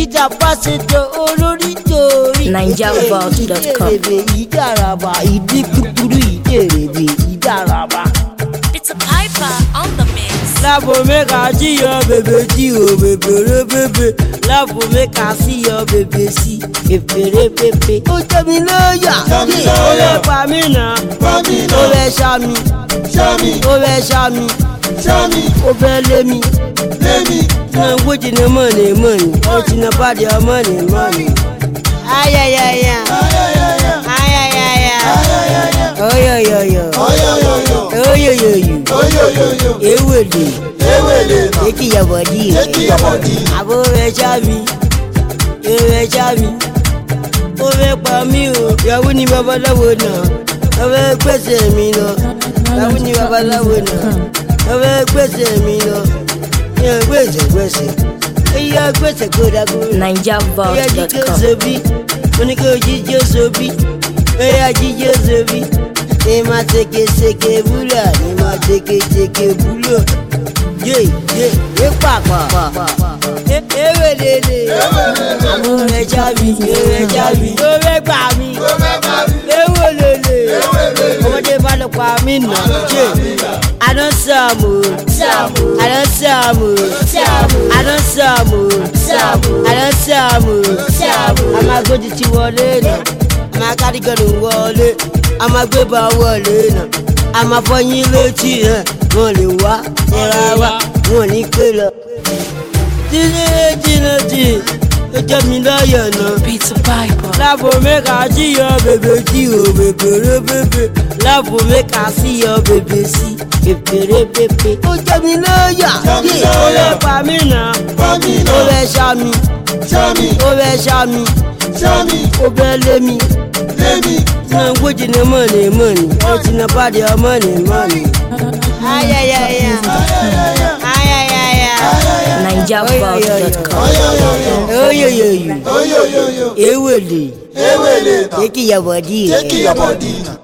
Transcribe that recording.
Ìjà pásítọ̀ olórí torí. NigerVault.com. Ìdèrèbè ìdáraba, ìdí kúkúrú ìdèrèbè ìdáraba. It's a piper on the mix. Láàbò mẹ́ka sí yọ bèbè tí o bèbèrè bèbè. Láàbò mẹ́ka sí yọ bèbè sí bèbèrè bèbè. Ó jẹ́ mi lóyà. Ó lè pa mí nà. Ó lè ṣá mi. Ó lè ṣá mi. Ó fẹ́ lé mi. Na ngwuji na money. Ó ti na bàdì ọ money. Ayayaya. Oyoyoyo. Ewele. Eki your body. Abo ẹja mi. Ó fẹ́ pa mí o. Ìyàwó ni babaláwo náà. Ó fẹ́ gbèsè mi lọ. Ìyàwó ni babaláwo náà. Ó fẹ́ gbèsè mi lọ. Ìyá gbèsè. Ìyá gbèsè kódàkó. NigerVault.com. Ìyá jíjẹ́ sobi. Mo ní kí o jíjẹ́ sobi. Ìyá jíjẹ́ sobi. Ní ma teke búlọ̀. Yé pàpà. Ewelele. Àmọ́ ẹja mi. Ó fẹ́ gbà mí. Ewelele. Ọmọdé bá lọ pa mí nà. I don't Samu. I'ma go to Tiwale now. I'ma carry gun wọlé. I'ma gbé bá wọlé now. I'ma fọyín létí ẹ̀. Wọ́n lè wá wa. Wọ́n ní pé lọ. Jìnnà. Ó jẹ́ mi lọ́yọ̀ náà. It's a piper. Láàbò mẹ́ka sí yọ bèbè tí o bèbèrè bèbè. Láàbò mẹ́ka sí yọ bèbè sí bèbèrè bèbè. Ó jẹ́ mi lóyà. Ó lè pa mí nà. Ó lè ṣá mi. Ó fẹ́ lé mi. Na ngwuji na money. Ó ti na bàdì ọ money. Ayayaya. NigerVault.com. Oyoyoyo. Ewele. Take your body.